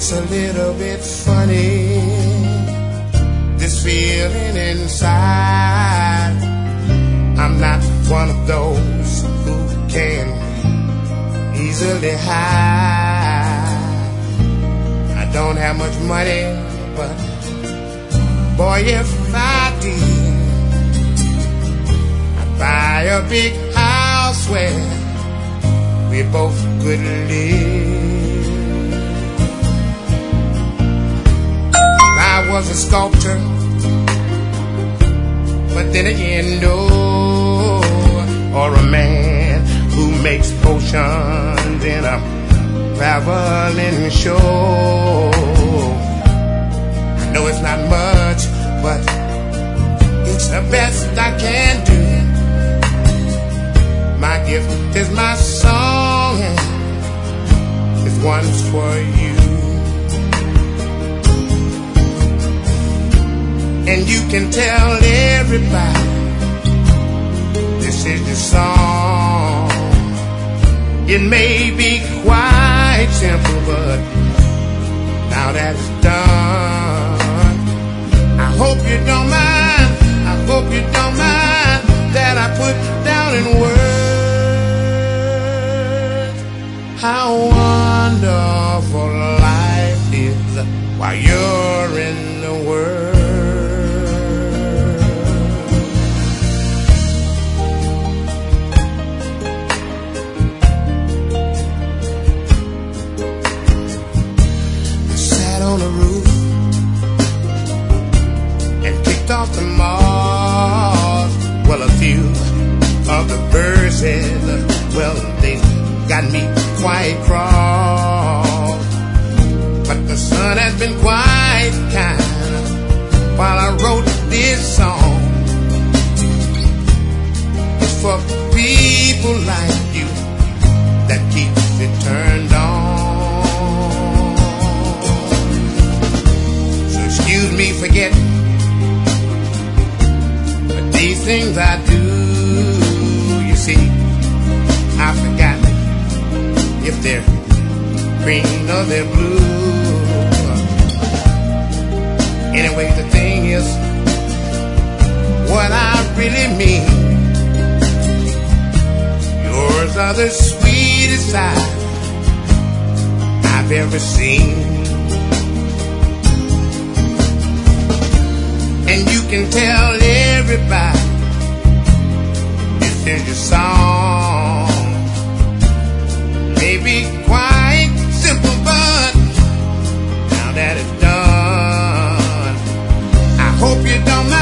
It's a little bit funny, this feeling inside. I'm not one of those who can easily hide. I don't have much money, but boy, if I did, I'd buy a big house where we both could live. I was a sculptor, but then again, no, or a man who makes potions in a traveling show. I know it's not much, but it's the best I can do. My gift is my song, and this one's for you. And you can tell everybody this is your song. It may be quite simple, but now that it's done, I hope you don't mind, I hope you don't mind that I put down in words how wonderful life is while you're in the world. On the roof and kicked off the moss. Well, a few of the birds said, well, they got me quite cross. But the sun has been quite kind while I wrote this song. It's for people like you that keeps it turned on. Excuse me for getting, but these things I do, you see, I forgot if they're green or they're blue. Anyway, the thing is, what I really mean, yours are the sweetest eyes I've ever seen. And you can tell everybody this is your song. Maybe quite simple, but now that it's done, I hope you don't